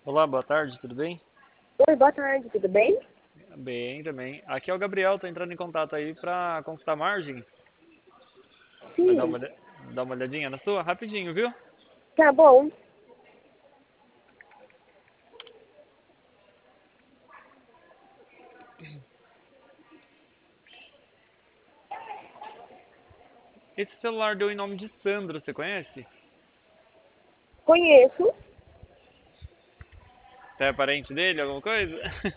Olá, boa tarde, tudo bem? Oi, boa tarde, tudo bem? Bem também. Aqui é o Gabriel, tô entrando em contato aí pra consultar margem. Vai Sim, dar uma olhadinha na sua? Rapidinho, viu? tá bom. Esse celular deu em nome de Sandro, você conhece? Conheço. Você é parente dele, alguma coisa?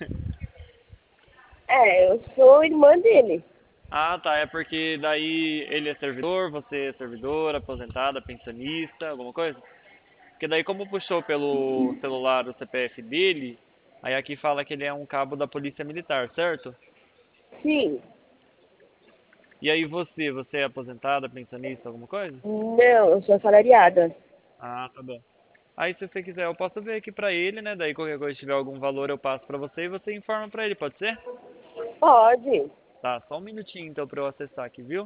Eu sou irmã dele. Ah, tá, é porque daí ele é servidor, você é servidora, aposentada, pensionista, alguma coisa? Porque daí como puxou pelo celular o CPF dele, aí aqui fala que ele é um cabo da Polícia Militar, certo? Sim. E aí você é aposentada, pensionista, alguma coisa? Não, eu sou assalariada. Ah, tá bom. Aí se você quiser, eu posso ver aqui pra ele, né? Daí qualquer coisa, se tiver algum valor, eu passo pra você e você informa pra ele, pode ser? Pode. Tá, só um minutinho então pra eu acessar aqui, viu?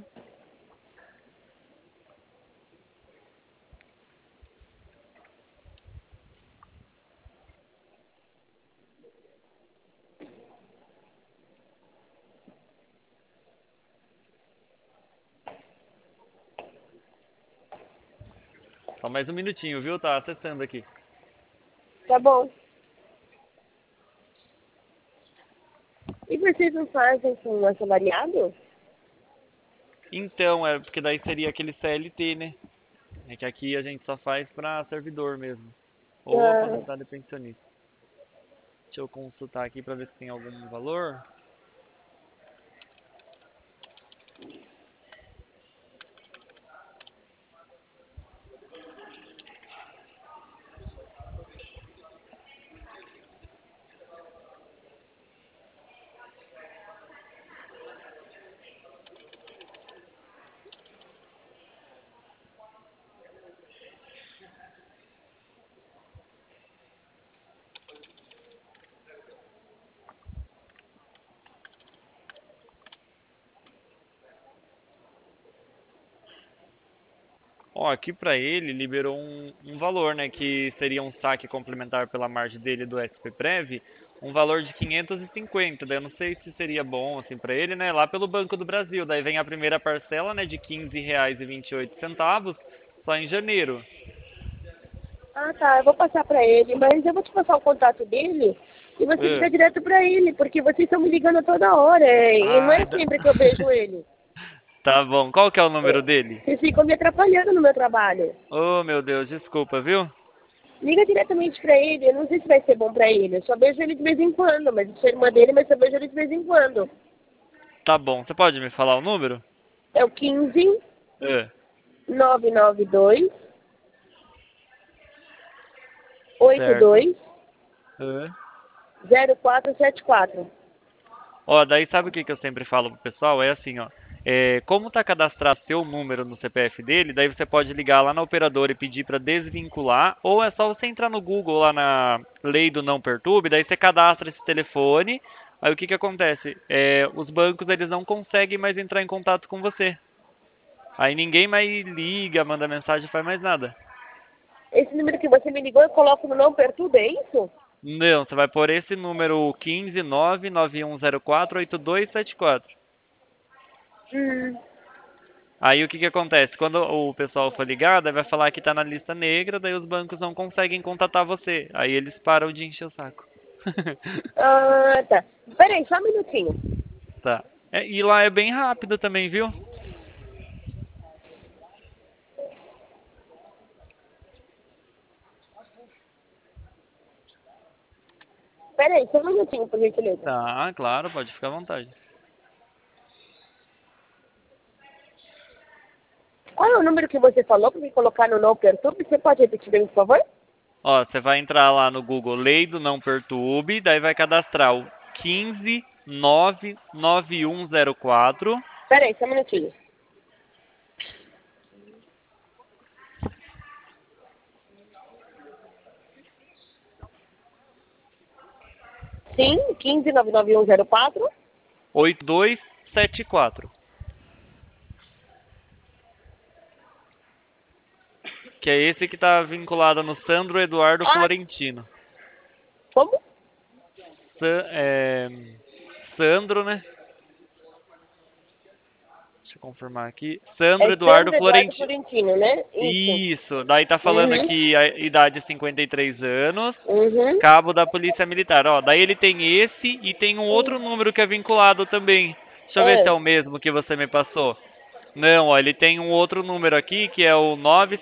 Só mais um minutinho, viu? Tá acessando aqui. Tá bom. E vocês não fazem com um assalariado? Então, é porque daí seria aquele CLT, né? É que aqui a gente só faz pra servidor mesmo. Ou Ah, aposentado e pensionista. Deixa eu consultar aqui pra ver se tem algum valor. Ó, aqui pra ele liberou um valor, né? Que seria um saque complementar pela margem dele do SPPrev, um valor de 550. Daí eu não sei se seria bom assim pra ele, né? Lá pelo Banco do Brasil. Daí vem a primeira parcela, né? De R$ 15,28, só em janeiro. tá. Eu vou passar pra ele, mas eu vou te passar o contato dele e você liga Ah, direto pra ele, porque vocês estão me ligando toda hora e não ai, é sempre que eu vejo ele. tá bom. Qual que é o número dele? Vocês ficam me atrapalhando no meu trabalho. Oh, meu Deus, desculpa, viu? Liga diretamente pra ele, eu não sei se vai ser bom pra ele. Eu só vejo ele de vez em quando, mas eu sou irmã dele, mas eu vejo ele de vez em quando. Tá bom. Você pode me falar o número? É o 15 Ah, 992 certo. 82 Ah. 0474. Ó, daí sabe o que que eu sempre falo pro pessoal? É assim, ó. Como tá cadastrado seu número no CPF dele, daí você pode ligar lá na operadora e pedir para desvincular, ou é só você entrar no Google lá na lei do não perturbe, daí você cadastra esse telefone. Aí o que que acontece? Os bancos eles não conseguem mais entrar em contato com você. Aí ninguém mais liga, manda mensagem, faz mais nada. Esse número que você me ligou, eu coloco no não perturba, é isso? Não, você vai por esse número 15991048274. Hum. Aí o que que acontece? Quando o pessoal for ligar, daí vai falar que tá na lista negra, daí os bancos não conseguem contatar você. Aí eles param de encher o saco. Ah, tá. Peraí, só um minutinho. Tá. E lá é bem rápido também, viu? Peraí, só um minutinho, por gentileza. Tá, claro, pode ficar à vontade. Qual é o número que você falou para me colocar no não perturbe? Você pode repetir bem, por favor? Ó, você vai entrar lá no Google Lei do Não Perturbe, daí vai cadastrar o 15 99104. Peraí, só um minutinho. Sim, 15 99104. 8274. Que é esse que tá vinculado no Sandro Eduardo Ah, Florentino. Como? Sandro, né? Deixa eu confirmar aqui. É Sandro Eduardo Sandro Eduardo Florentino. Florentino, né? Isso. Isso, daí tá falando Uhum. aqui a idade é 53 anos, Uhum. cabo da Polícia Militar. Ó, daí ele tem esse e tem um outro Uhum. número que é vinculado também. Deixa eu ver se é Ah, o mesmo que você me passou. Não, ó, ele tem um outro número aqui que é o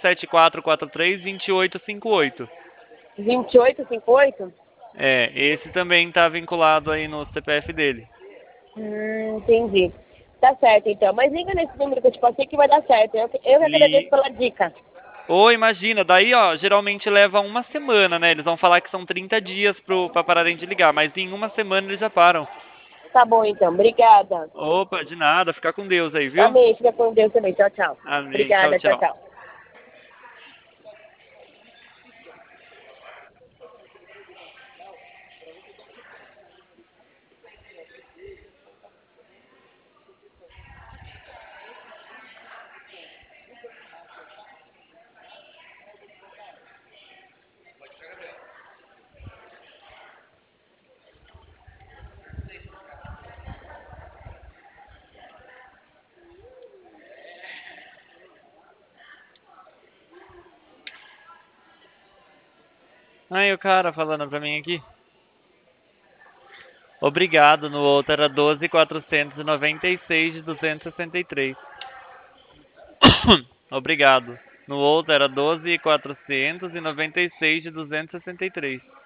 974432858. 2858? É, esse também tá vinculado aí no CPF dele. Entendi. Tá certo, então. Mas liga nesse número que eu te passei que vai dar certo. Eu que agradeço Li... pela dica. Ou imagina, daí ó, geralmente leva uma semana, né? Eles vão falar que são 30 dias pra pararem de ligar, mas em uma semana eles já param. Tá bom, então. Obrigada. Opa, de nada, fica com Deus aí, viu? Amém. Fica com Deus também. Tchau, tchau. Amém, tchau, Obrigada. Tchau, tchau. tchau. Aí o cara falando pra mim aqui. Obrigado, no outro era 12.496 de 263. Obrigado. No outro era 12.496 de 263.